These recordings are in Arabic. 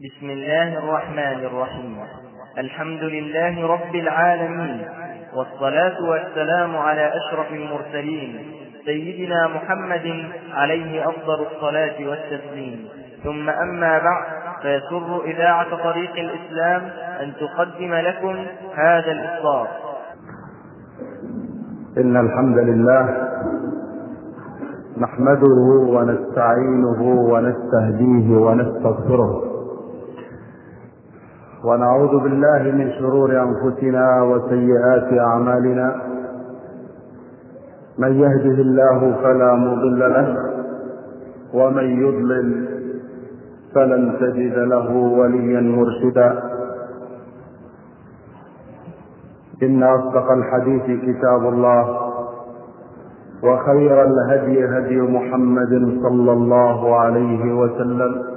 بسم الله الرحمن الرحيم. الحمد لله رب العالمين، والصلاة والسلام على أشرف المرسلين سيدنا محمد عليه أفضل الصلاة والتسليم. ثم أما بعد، فيسر إذاعة طريق الإسلام أن تقدم لكم هذا الإصدار. إن الحمد لله نحمده ونستعينه ونستهديه ونستغفره، ونعوذ بالله من شرور أنفسنا وسيئات أعمالنا. من يهده الله فلا مضل له، ومن يضلل فلن تجد له وليا مرشدا. إن أصدق الحديث كتاب الله، وخير الهدي هدي محمد صلى الله عليه وسلم،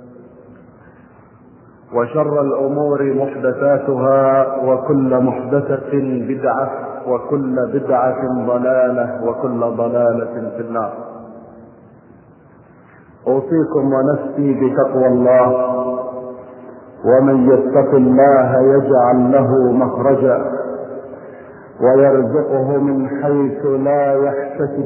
وشر الأمور محدثاتها، وكل محدثة بدعة، وكل بدعة ضلالة، وكل ضلالة في النار. أوصيكم ونفسي بتقوى الله، ومن يتق الله يجعل له مخرجا ويرزقه من حيث لا يحتسب.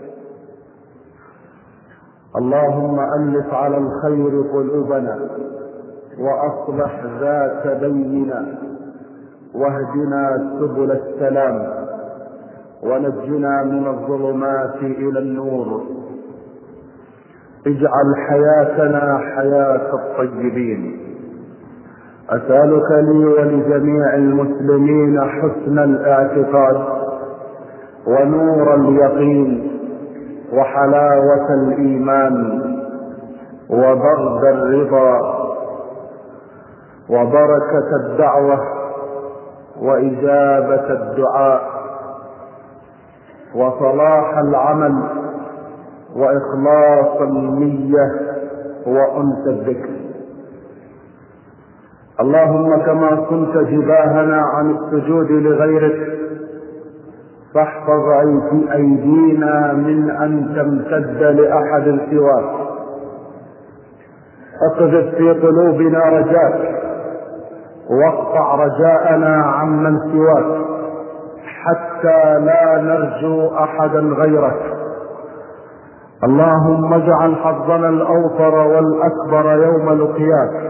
اللهم ألف على الخير قلوبنا، وأصلح ذات بيننا، واهدنا سبل السلام، ونجنا من الظلمات إلى النور. اجعل حياتنا حياة الطيبين. أسألك لي ولجميع المسلمين حسن الاعتقاد، ونور اليقين، وحلاوة الإيمان، وبرد الرضا، وبركة الدعوة، وإجابة الدعاء، وصلاح العمل، وإخلاص النية، وأنس الذكر. اللهم كما كنت جباهنا عن السجود لغيرك، فاحفظ أيدينا من أن تمتد لأحد سواك. اقذف في قلوبنا رجاك، واقطع رجاءنا عمن سواك، حتى لا نرجو أحدا غيرك. اللهم اجعل حظنا الأوفر والأكبر يوم لقياك.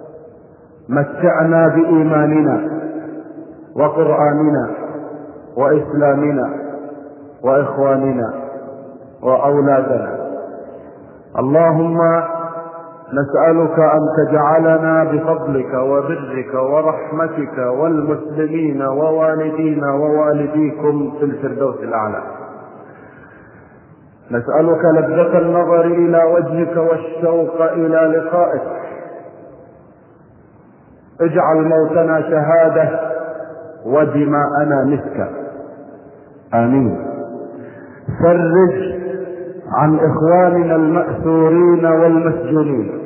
متعنا بإيماننا، وقرآننا، وإسلامنا، وإخواننا، وأولادنا. اللهم نسألك أن تجعلنا بفضلك وبرك ورحمتك والمسلمين ووالدينا ووالديكم في الفردوس الأعلى. نسألك لذة النظر إلى وجهك والشوق إلى لقائك. اجعل موتنا شهادة، ودماءنا مسكا. آمين. فرج عن إخواننا المأسورين والمسجونين،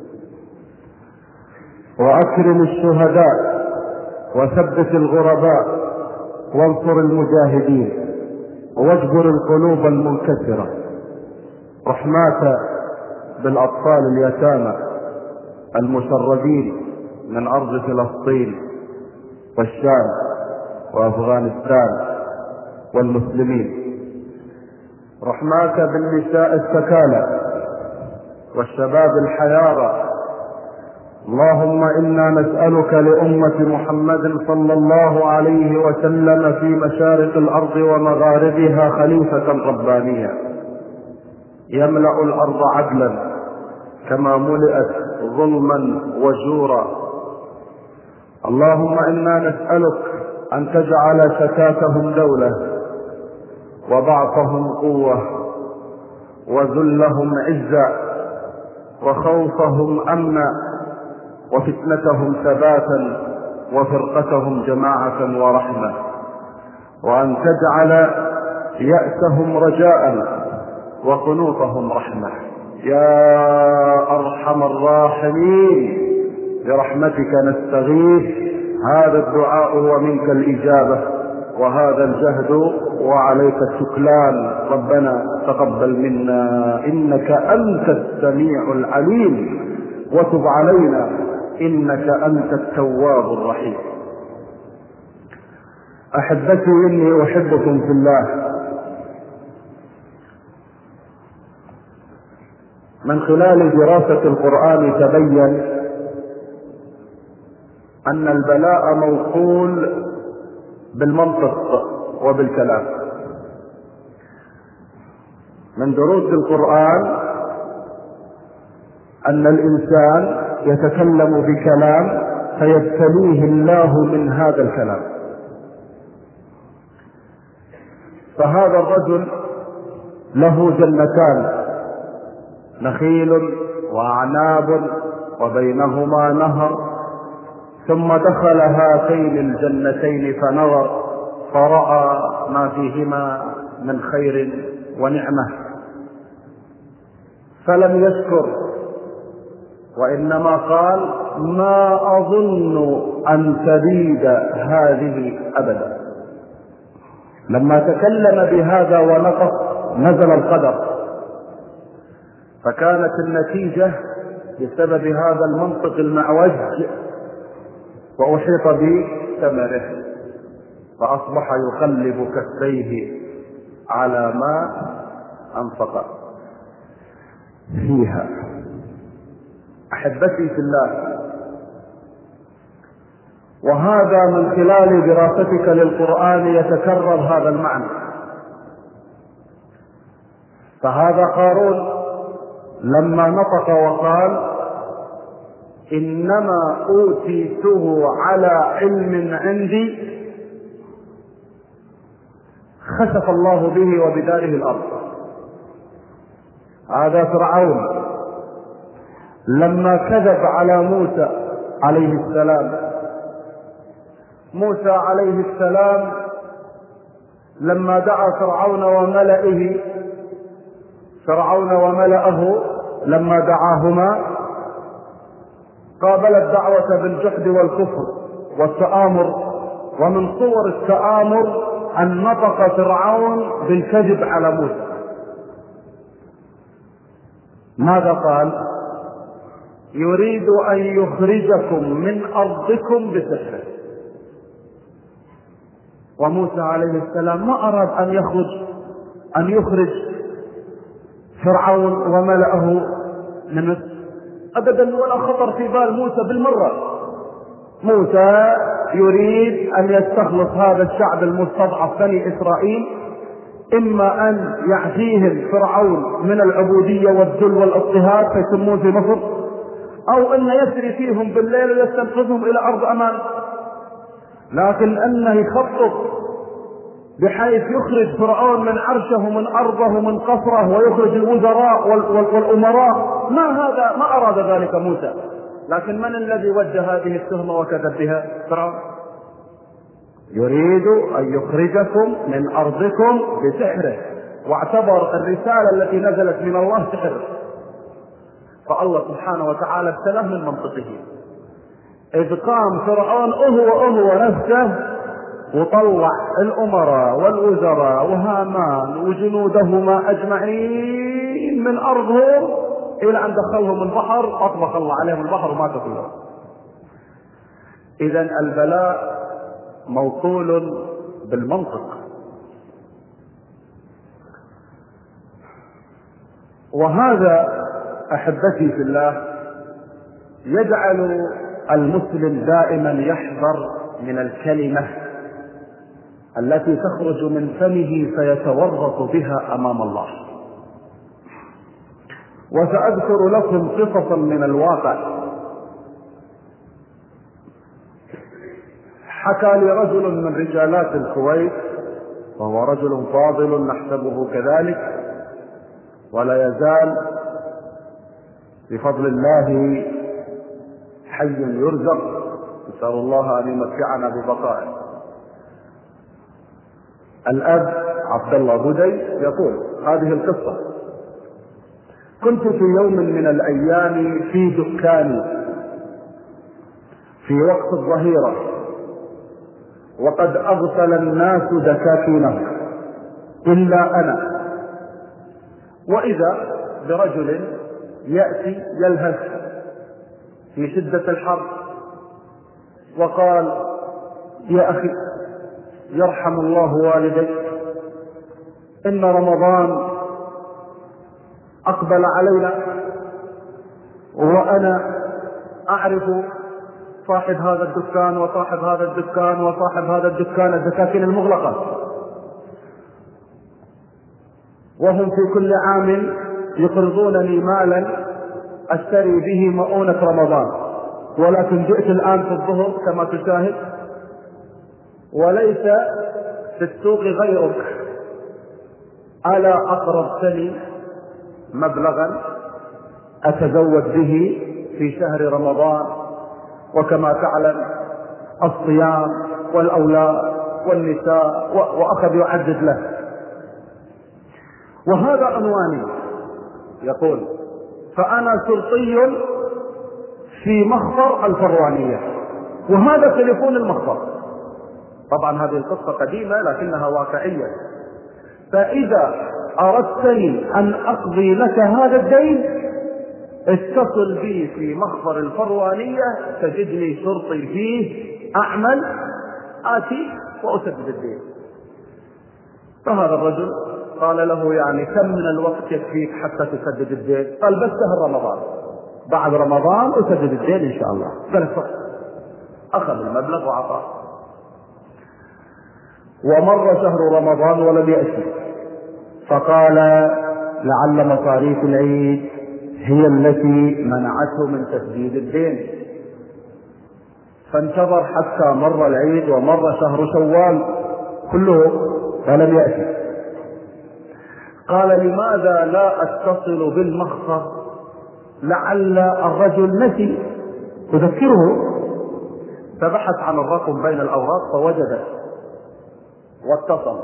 وأكرم الشهداء، وثبت الغرباء، وانصر المجاهدين، واجبر القلوب المنكسرة. رحماك بالأطفال اليتامى المشردين من أرض فلسطين والشام وأفغانستان والمسلمين. رحماك بالنساء السكالى والشباب الحيارى. اللهم إنا نسألك لأمة محمد صلى الله عليه وسلم في مشارق الأرض ومغاربها خليفة ربانية يملأ الأرض عدلا كما ملئت ظلما وجورا. اللهم إنا نسألك أن تجعل شتاتهم دولة، وضعفهم قوة، وذلهم عزا، وخوفهم أمنا، وفتنتهم ثباتا، وفرقتهم جماعة ورحمة، وأن تجعل يأسهم رجاء، وقنوطهم رحمة يا أرحم الراحمين. برحمتك نستغيث. هذا الدعاء ومنك الإجابة، وهذا الجهد وعليك الشكلان. ربنا تقبل منا إنك أنت السميع العليم، وتب علينا إنك أنت التواب الرحيم. أحبتي، إني أحبكم في الله. من خلال دراسة القرآن تبين أن البلاء موصول بالمنطق وبالكلام. من دروس القرآن أن الإنسان يتكلم بكلام فيبتليه الله من هذا الكلام. فهذا الرجل له جنتان، نخيل وأعناب وبينهما نهر، ثم دخل هاتين الجنتين فنظر فرأى ما فيهما من خير ونعمة، فلم يشكر، وإنما قال: ما أظن أن تبيد هذه أبدا. لما تكلم بهذا ونطق نزل القدر، فكانت النتيجة بسبب هذا المنطق المعوج وأحيط بثمره، فأصبح يقلب كفيه على ما أنفق فيها. أحبتي في الله، وهذا من خلال دراستك للقرآن يتكرر هذا المعنى. فهذا قارون لما نطق وقال: إنما أوتيته على علم عندي، خسف الله به وبداره الأرض. هذا فرعون لما كذب على موسى عليه السلام. موسى عليه السلام لما دعا فرعون وملئه لما دعاهما قابل الدعوة بالجحد والكفر والتآمر. ومن صور التآمر أن نطق فرعون بالكذب على موسى. ماذا قال؟ يريد أن يخرجكم من أرضكم بسحره. وموسى عليه السلام ما أراد أن يخرج فرعون وملأه من مصر أبدا، ولا خطر في بال موسى بالمرة. موسى يريد أن يستخلص هذا الشعب المستضعف بني إسرائيل، إما أن يعفيهم فرعون من العبودية والذل والاضطهاد فيسمون في مصر، أو أن يسري فيهم بالليل ويستنقذهم إلى أرض أمان. لكن أنه يخطط بحيث يخرج فرعون من عرشه ومن أرضه ومن قصره ويخرج الوزراء والأمراء، ما أراد ذلك موسى. لكن من الذي وجه هذه التهمة وكذب بها؟ فرعون. يريد أن يخرجكم من أرضكم بسحره، واعتبر الرسالة التي نزلت من الله سحر. فالله سبحانه وتعالى ابتلاه من منطقه، إذ قام فرعون هو نفسه وطلع الأمراء والوزراء وهامان وجنودهما أجمعين من أرضهم إلى أن دخلهم البحر، أطبق الله عليهم البحر وماتوا كلهم. إذن البلاء موصول بالمنطق. وهذا أحبتي في الله يجعل المسلم دائما يحذر من الكلمة التي تخرج من فمه فيتورط بها أمام الله. وسأذكر لكم قصصا من الواقع. حكى لي رجل من رجالات الكويت، وهو رجل فاضل نحسبه كذلك، ولا يزال بفضل الله حي يرزق، نسأل الله أن يمتعنا ببقائه. الأب عبد الله بدي يقول هذه القصة: كنت في يوم من الأيام في دكاني في وقت الظهيرة، وقد أغسل الناس دكاكينهم إلا أنا، وإذا برجل يأتي يلهث في شدة الحر وقال: يا أخي يرحم الله والديك، إن رمضان أقبل علينا وأنا أعرف صاحب هذا الدكان وصاحب هذا الدكان وصاحب هذا الدكان، الدكاكين المغلقة، وهم في كل عام يقرضونني مالا أشتري به مؤونة رمضان، ولكن جئت الآن في الظهر كما تشاهد وليس في السوق غيرك، ألا أقرضتني مبلغا أتزود به في شهر رمضان، وكما تعلم الصيام والأولاد والنساء، وأخذ يعدد له. وهذا عنواني، يقول: فأنا شرطي في مخفر الفروانية، وهذا تليفون المخفر. طبعا هذه القصة قديمة لكنها واقعية. فإذا أردتني أن أقضي لك هذا الدين اتصل بي في مخفر الفروانية، تجدني شرطي فيه، أعمل آتي وأسدد الدين. فهذا الرجل قال له: يعني كم من الوقت يكفيك حتى تسدد الدين؟ قال: بس شهر رمضان، بعد رمضان أسدد الدين إن شاء الله. قال: أخذ المبلغ وعطاه. ومر شهر رمضان ولم يأتي، فقال: لعل مصاريف العيد هي التي منعته من تسديد الدين. فانتظر حتى مر العيد ومر شهر شوال كله ولم يأتي. قال: لماذا لا أتصل بالمخفر؟ لعل الرجل نسي أذكره. فبحث عن الرقم بين الأوراق فوجده واتصل: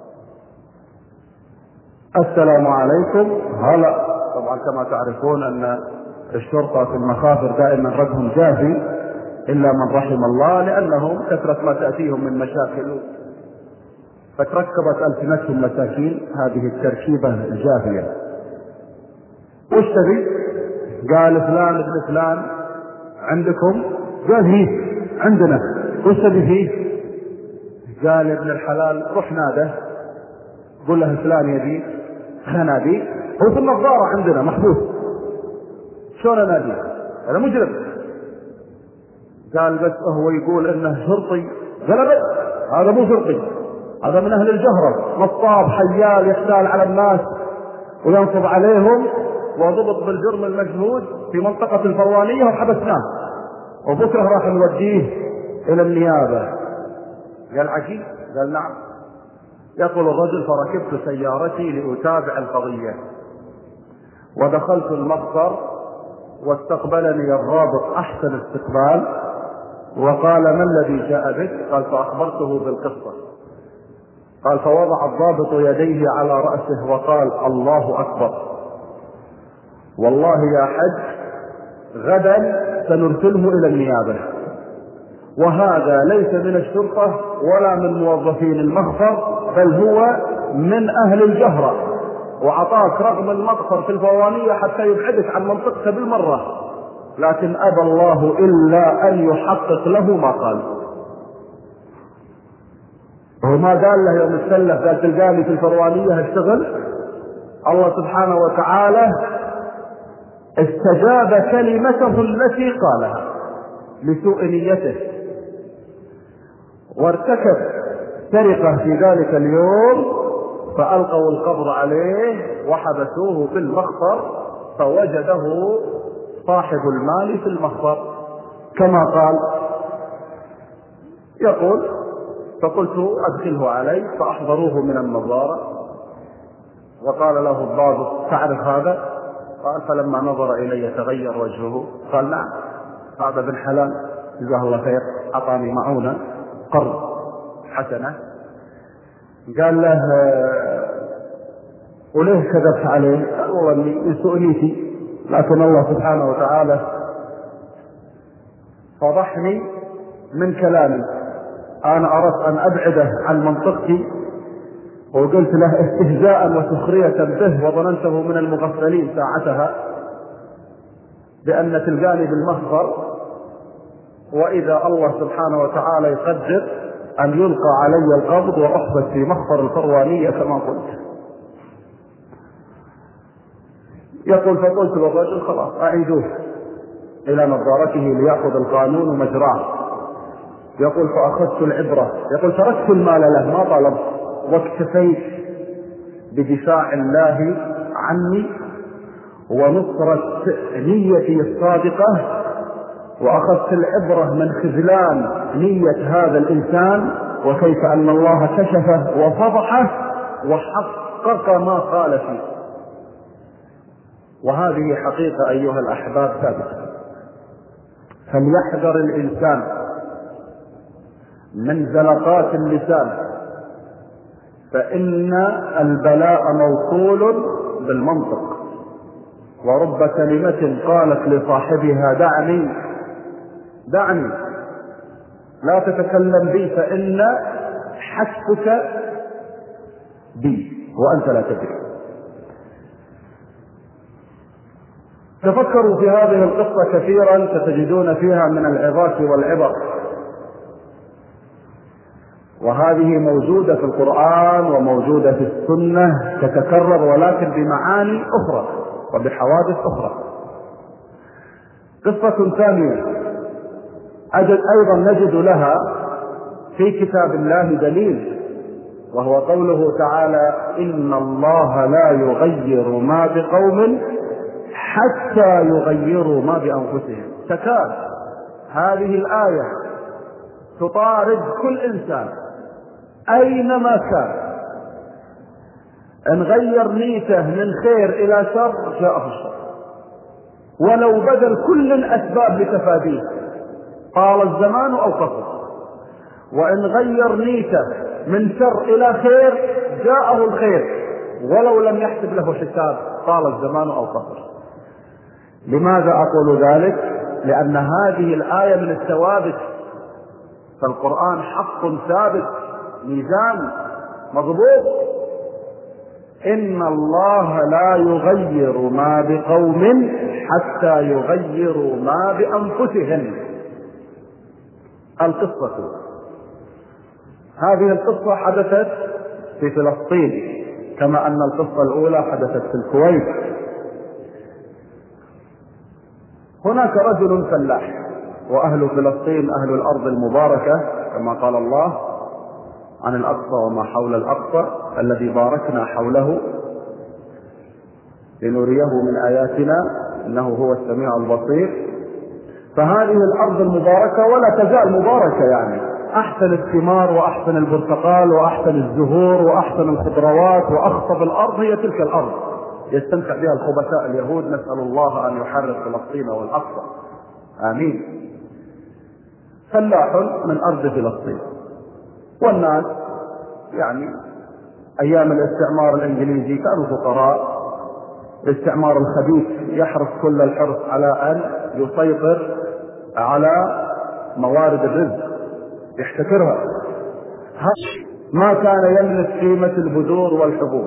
السلام عليكم. هلا. طبعا كما تعرفون أن الشرطة في المخافر دائما ردهم جافي إلا من رحم الله، لأنهم كثرة ما تأتيهم من مشاكل فتركبت ألسنتهم مساكين، هذه التركيبة الجافية. وش تبي؟ قال: فلان ابن فلان عندكم؟ قال: هي عندنا. وش تبي فيه؟ قال: ابن الحلال روح ناده، قل له فلان يبي. نادي، هو في النظارة عندنا محبوس. شلون انادي؟ انا مجرم. قال: بس هو يقول انه شرطي. قال: بس هذا مو شرطي، هذا من اهل الجهرة، نصاب حيال يحتال على الناس وينصب عليهم، وضبط بالجرم المجهود في منطقة الفروانية وحبسناه، وبكره راح نوديه الى النيابة. قال: عجيب. قال: نعم. يقول الرجل: فركبت سيارتي لأتابع القضية، ودخلت المخفر واستقبلني الضابط أحسن استقبال، وقال: ما الذي جاء بك؟ قال: فأخبرته بالقصة. قال: فوضع الضابط يديه على رأسه وقال: الله أكبر، والله يا حج غدا سنرسله إلى النيابة، وهذا ليس من الشرطة ولا من موظفين المخفر، بل هو من أهل الجهرة، وعطاك رقم المخفر في الفوانية حتى يبعدك عن منطقته بالمرة، لكن أبى الله إلا أن يحقق له ما قال. وما قال له يوم السلف؟ قال: تلقاني في الفروانية هشتغل. الله سبحانه وتعالى استجاب كلمته التي قالها لسوء نيته، وارتكب سرقة في ذلك اليوم، فألقوا القبض عليه وحبسوه في المخفر، فوجده صاحب المال في المخفر كما قال. يقول: فقلت أدخله علي، فأحضروه من النظارة، وقال له الضابط: تعرف هذا؟ قال: فلما نظر إلي تغير وجهه. قال: نعم، هذا بن حلال جزاه الله خير، أعطاني معونة قرض حسنة. قال له: وليه كذبت عليه؟ قال: والله من سوء نيتي، لكن الله سبحانه وتعالى فضحني من كلامي، أنا أردت أن أبعده عن منطقتي، وقلت له استهزاء وسخرية به، وظننته من المغفلين ساعتها، بأن تلقاني بالمخبر، وإذا الله سبحانه وتعالى يقدر أن يلقى علي القبض وأحبس في مخبر الفروانية كما قلت. يقول فقلت للرجل خلاص أعيدوه إلى نظارته ليأخذ القانون مجراه. يقول فأخذت العبرة. يقول تركت المال له ما طلبت، واكتفيت بدفاع الله عني ونصرة نيتي الصادقة، وأخذت العبرة من خذلان نية هذا الإنسان وكيف أن الله كشفه وفضحه وحقق ما قال فيه. وهذه حقيقة أيها الأحباب ثابتة. فليحذر الإنسان من زلقات اللسان، فإن البلاء موصول بالمنطق. ورب كلمة قالت لصاحبها دعني لا تتكلم بي فإن حسبك بي وأنت لا تدري. تفكروا في هذه القصة كثيرا ستجدون فيها من العظات والعبر، وهذه موجودة في القرآن وموجودة في السنة تتكرر ولكن بمعاني أخرى وبحوادث أخرى. قصة ثانية أيضا نجد لها في كتاب الله دليل، وهو قوله تعالى إن الله لا يغير ما بقوم حتى يغيروا ما بأنفسهم. تكاد هذه الآية تطارد كل إنسان أينما كان، إن غير نيته من خير إلى شر جاء في الشر، ولو بذل كل الأسباب لتفاديه طال الزمان أو قصر، وإن غير نيته من شر إلى خير جاءه الخير ولو لم يحسب له حساب طال الزمان أو قصر. لماذا أقول ذلك؟ لأن هذه الآية من الثوابت، فالقرآن حق ثابت ميزان مضبوط. إن الله لا يغير ما بقوم حتى يغيروا ما بأنفسهم. القصة هذه القصة حدثت في فلسطين، كما أن القصة الأولى حدثت في الكويت. هناك رجل فلاح، وأهل فلسطين أهل الأرض المباركة كما قال الله عن الأقصى وما حول الأقصى الذي باركنا حوله لنريه من آياتنا إنه هو السميع البصير. فهذه الأرض المباركة ولا تزال مباركة، يعني أحسن الثمار وأحسن البرتقال وأحسن الزهور وأحسن الخضروات وأخصب الأرض هي تلك الأرض يستمتع بها الخبثاء اليهود. نسأل الله أن يحرر فلسطين والأقصى آمين. فلاح من أرض فلسطين، والناس يعني أيام الاستعمار الإنجليزي كانوا فقراء. الاستعمار الخبيث يحرص كل الحرص على أن يسيطر على موارد الرزق يحتكرها. ما كان يملك قيمة البذور والحبوب،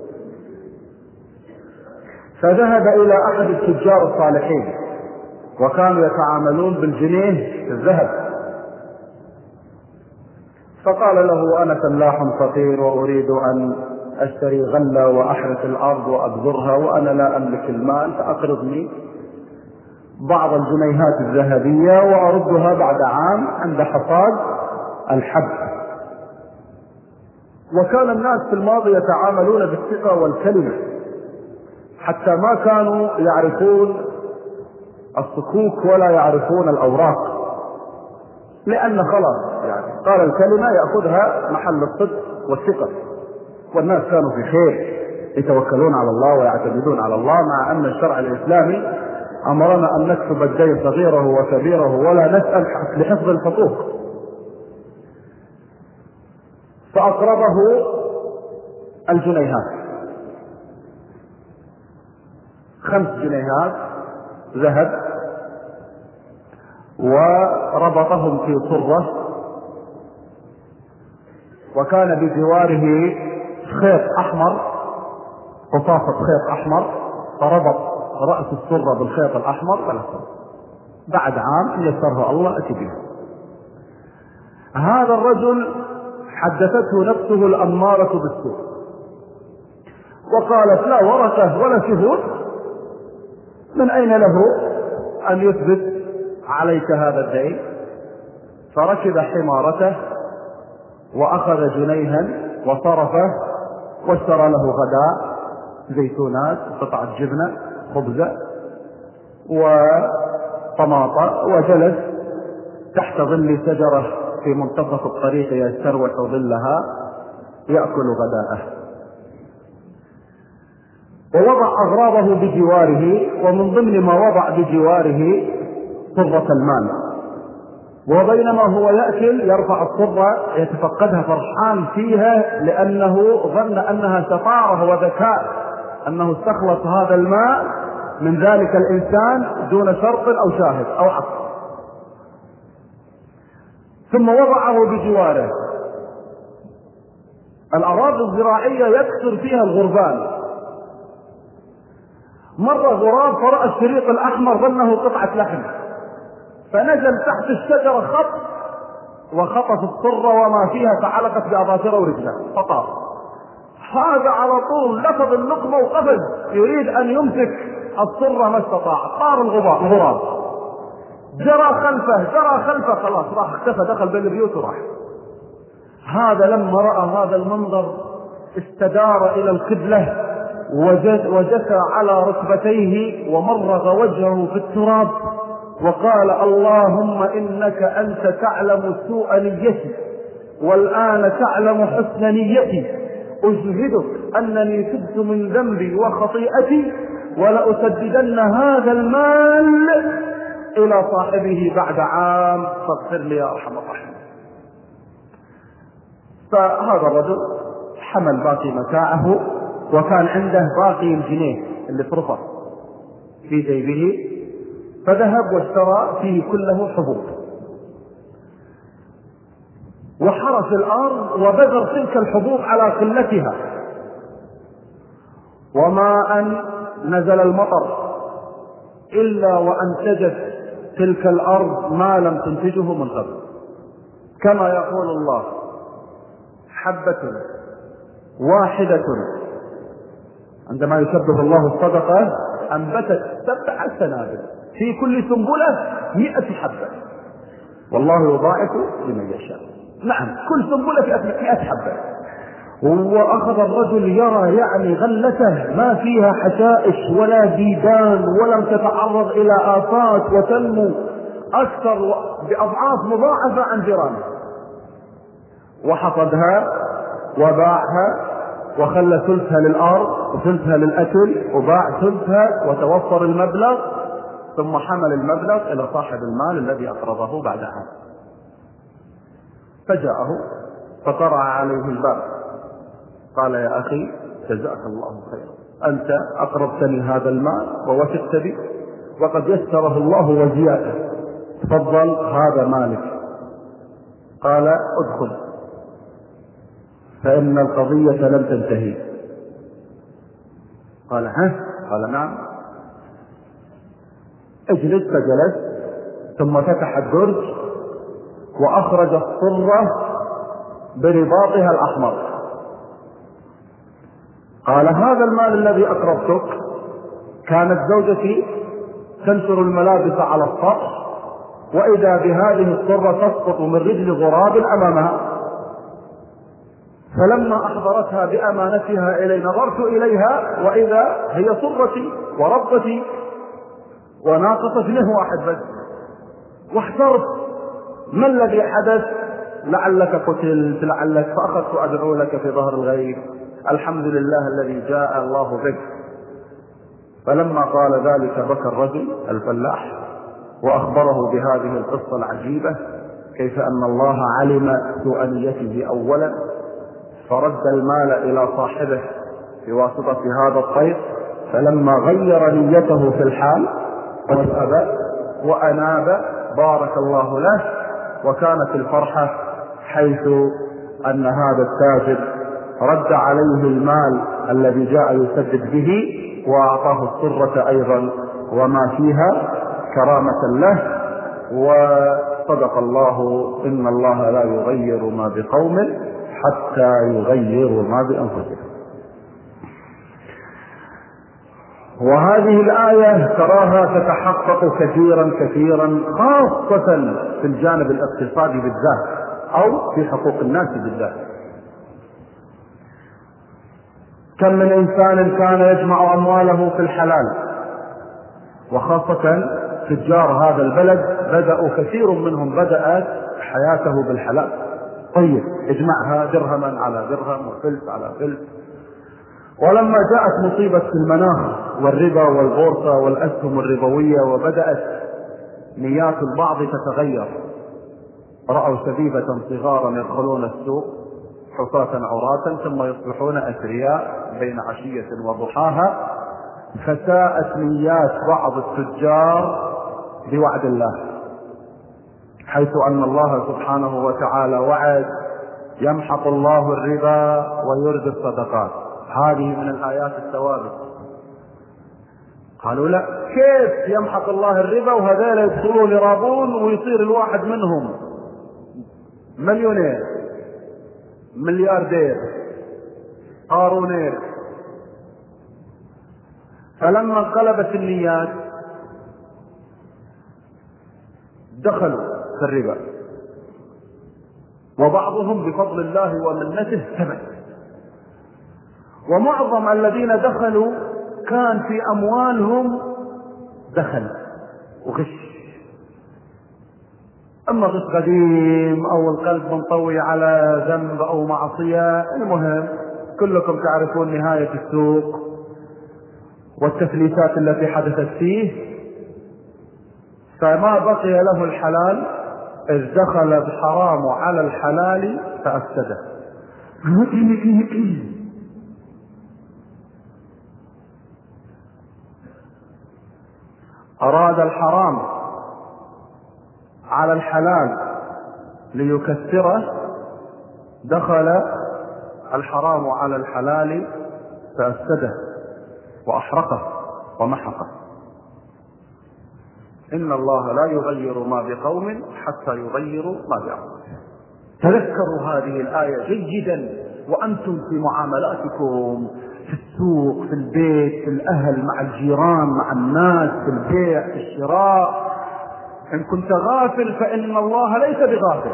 فذهب إلى أحد التجار الصالحين وكانوا يتعاملون بالجنيه الذهب، فقال له أنا فلاح فقير وأريد أن أشتري غلة وأحرث الأرض وأبذرها وأنا لا أملك المال، فأقرضني بعض الجنيهات الذهبية وأردها بعد عام عند حصاد الحب. وكان الناس في الماضي يتعاملون بالثقة والكلمة، حتى ما كانوا يعرفون الصكوك ولا يعرفون الأوراق، لأن خلاص يعني قال الكلمة يأخذها محل الصدق والثقة. والناس كانوا في خير يتوكلون على الله ويعتمدون على الله، مع أن الشرع الإسلامي أمرنا أن نكتب الدين صغيره وكبيره ولا نسأل لحفظ الحقوق. فأقربه الجنيهات 5 جنيهات ذهب، وربطهم في صرة، وكان بجواره خيط أحمر، قصاصة خيط أحمر، فربط رأس السرة بالخيط الأحمر 3 بعد عام يسرها الله أتي بها. هذا الرجل حدثته نفسه الأمارة بالسوء وقالت لا ورثة ولا شهود، من أين له أن يثبت عليك هذا الدين؟ فركب حمارته وأخذ جنيها وصرفه واشترى له غداء، زيتونات وقطعة جبنة خبزة وطماطة، وجلس تحت ظل شجرة في منتصف الطريق يستروح ظلها يأكل غداءه. ووضع أغراضه بجواره، ومن ضمن ما وضع بجواره صرة المال، وبينما هو يأكل يرفع الصرة يتفقدها فرحان فيها لأنه ظن أنها شطارة وذكاء، أنه استخلص هذا الماء من ذلك الإنسان دون شرط أو شاهد أو عقد. ثم وضعه بجواره. الأراضي الزراعية يكثر فيها الغربان. مر غراب فرأى الشريط الأحمر ظنه قطعة لحم، فنزل تحت الشجرة خط وخطف الصرة وما فيها فعلقت بأظافره ورجله فطار. هذا على طول لفظ اللقمة وقفز يريد أن يمسك الصرة ما استطاع، طار الغراب جرى خلفه خلاص راح اختفى، دخل بين البيوت وراح. هذا لما رأى هذا المنظر استدار إلى القبلة وجثى على ركبتيه ومرغ وجهه في التراب وقال اللهم إنك أنت تعلم سوء نيتي والآن تعلم حسن نيتي، أشهدك أنني تبت من ذنبي وخطيئتي ولأسددن هذا المال إلى صاحبه بعد عام فاغفر لي يا أرحم الراحمين. فهذا الرجل حمل باقي متاعه وكان عنده باقي الجنيه اللي صرفه في جيبه، فذهب واشترى فيه كله حبوب وحرث الأرض وبذر تلك الحبوب على قلتها، وما أن نزل المطر إلا وأنتجت تلك الأرض ما لم تنتجه من قبل. كما يقول الله حبة واحدة عندما يشبه الله الصدقة أنبتت 7 سنابل في كل سنبلة 100 حبة والله يضاعف لمن يشاء. نعم كل سنبلة في 100 حبة. وأخذ الرجل يرى يعني غلته ما فيها حشائش ولا ديدان ولم تتعرض إلى آفات وتنمو أكثر بأضعاف مضاعفة عن جيرانه، وحصدها وباعها وخلى ثلثها للأرض وثلثها للأكل وباع ثلثها وتوفر المبلغ، ثم حمل المبلغ إلى صاحب المال الذي أقرضه بعد عام. فجاءه فقرع عليه الباب قال يا أخي جزاك الله خيرا، أنت أقرضتني هذا المال ووثقت بي وقد يسره الله وزياده، تفضل هذا مالك. قال ادخل فإن القضية لم تنتهي. قال ها؟ قال نعم. اجلس. فجلس ثم فتح الدرج وأخرج الصرة برباطها الأحمر. قال هذا المال الذي أقرضتك كانت زوجتي تنشر الملابس على السطح وإذا بهذه الصرة تسقط من رجل غراب أمامها، فلما أحضرتها بأمانتها إلي نظرت إليها وإذا هي صرتي وربتي وناقص جنيه واحد بس، واحترت ما الذي حدث؟ لعلك قتلت لعلك، فأخذت أدعو لك في ظهر الغيب الحمد لله الذي جاء الله بك. فلما قال ذلك بكى الرجل الفلاح وأخبره بهذه القصة العجيبة كيف أن الله علم سوء نيته أولا فرد المال إلى صاحبه بواسطة هذا الطير، فلما غير نيته في الحال وذهب وأناب بارك الله له، وكانت الفرحة حيث أن هذا التاجر رد عليه المال الذي جاء يسدد به وأعطاه السرة أيضا وما فيها كرامة له. وصدق الله: إن الله لا يغير ما بقوم حتى يغيروا ما بأنفسهم. وهذه الآية تراها تتحقق كثيرا خاصة في الجانب الاقتصادي بالذات، أو في حقوق الناس بالذات. كم من إنسان كان يجمع أمواله في الحلال، وخاصة تجار هذا البلد بدأوا كثير منهم بدأت حياته بالحلال. طيب اجمعها درهما على درهم وفلس على فلس. ولما جاءت مصيبة المناخ والربا والبورصة والأسهم الربوية وبدأت نيات البعض تتغير، رأوا شبيبة صغارا يدخلون السوق حصاة عراة ثم يصبحون أثرياء بين عشية وضحاها، فساءت نيات بعض التجار بوعد الله، حيث أن الله سبحانه وتعالى وعد: يمحق الله الربا ويربي الصدقات. هذه من الآيات الثوابت. قالوا: لا، كيف يمحق الله الربا وهذول يدخلون يرابون ويصير الواحد منهم مليونير، ملياردير، قارونير؟ فلما انقلبت النيات دخلوا في الربا، وبعضهم بفضل الله ومنته ثبت، ومعظم الذين دخلوا كان في أموالهم دخل وغش، أما غش قديم أو القلب منطوي على ذنب أو معصية. المهم كلكم تعرفون نهاية السوق والتفليسات التي حدثت فيه، فما بقي له الحلال إذ دخل الحرام على الحلال فأفسده. أراد الحرام على الحلال ليكثره، دخل الحرام على الحلال فأفسده وأحرقه ومحقه. إن الله لا يغير ما بقوم حتى يغيروا ما بأنفسهم. تذكروا هذه الآية جيدا وأنتم في معاملاتكم في السوق، في البيت، في الأهل، مع الجيران، مع الناس، في البيع، في الشراء. إن كنت غافل فإن الله ليس بغافل.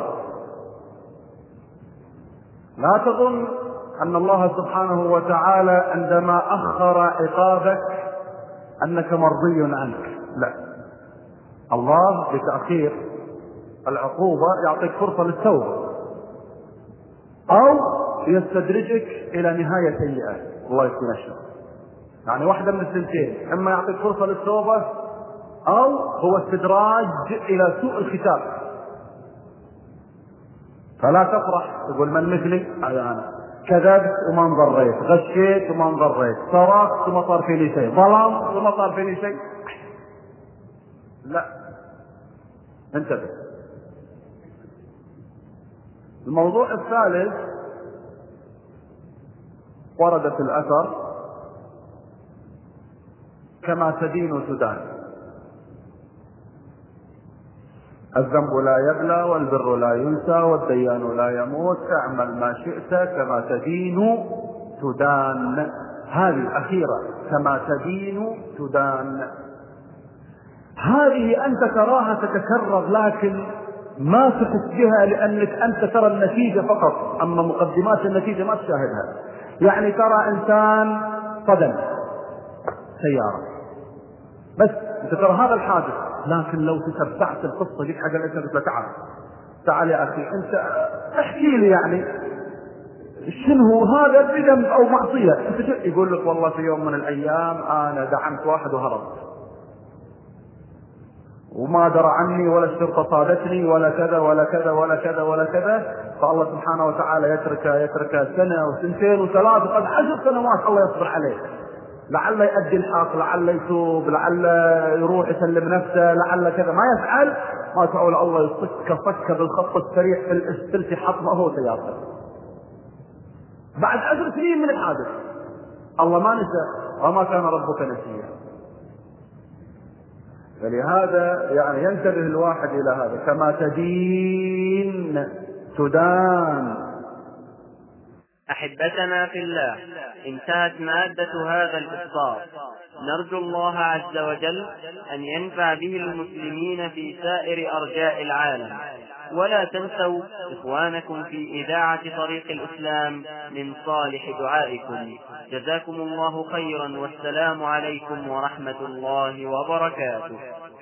لا تظن أن الله سبحانه وتعالى عندما أخر عقابك أنك مرضي عنك، لا، الله بتأخير العقوبة يعطيك فرصة للتوبة، أو يستدرجك إلى نهاية سيئة، الله يكون الشر. يعني واحدة من الثنتين: إما يعطيك فرصة للتوبة، أو هو استدراج إلى سوء الختام. فلا تفرح تقول: من مثلي؟ أنا كذبت وما انضريت، غشيت وما انضريت، سرقت وما صار فيني شيء، ظلمت وما صار فيني شيء. لا، انتبه. الموضوع الثالث ورد في الأثر: كما تدين تدان. الذنب لا يبلى والبر لا ينسى والديان لا يموت، اعمل ما شئت كما تدين تدان. هذه الأخيرة: كما تدين تدان. هذه أنت تراها تتكرر، لكن ما تحس بها لأنك أنت ترى النتيجة فقط، أما مقدمات النتيجة ما تشاهدها. يعني ترى إنسان صدم سيارة بس، أنت ترى هذا الحادث، لكن لو تتبعت القصة جيت حاجة لأنت تعال يا أخي أنت احكي لي، يعني شنو هذا بذنب أو معصية؟ يقول لك: والله في يوم من الأيام أنا دعمت واحد وهربت وما درى عني ولا الشرطة صادتني ولا كذا ولا كذا ولا كذا ولا كذا. فالله سبحانه وتعالى يترك سنة وسنتين وثلاث وقد 10 سنوات، الله يصبر عليه، لعل يؤدي الحق، لعل يتوب، لعل يروح يسلم نفسه، لعل كذا. ما يفعل ما تقول الله يصك بالخط السريع في السلسي حط ما هو سيارته بعد 10 سنين من الحادث. الله ما نسى، وما كان ربك نسيا. فلهذا يعني ينتبه الواحد إلى هذا، كما تدين تدان. أحبتنا في الله، انتهت مادة هذا الإصدار. نرجو الله عز وجل أن ينفع به المسلمين في سائر أرجاء العالم. ولا تنسوا إخوانكم في إذاعة طريق الإسلام من صالح دعائكم. جزاكم الله خيرا، والسلام عليكم ورحمة الله وبركاته.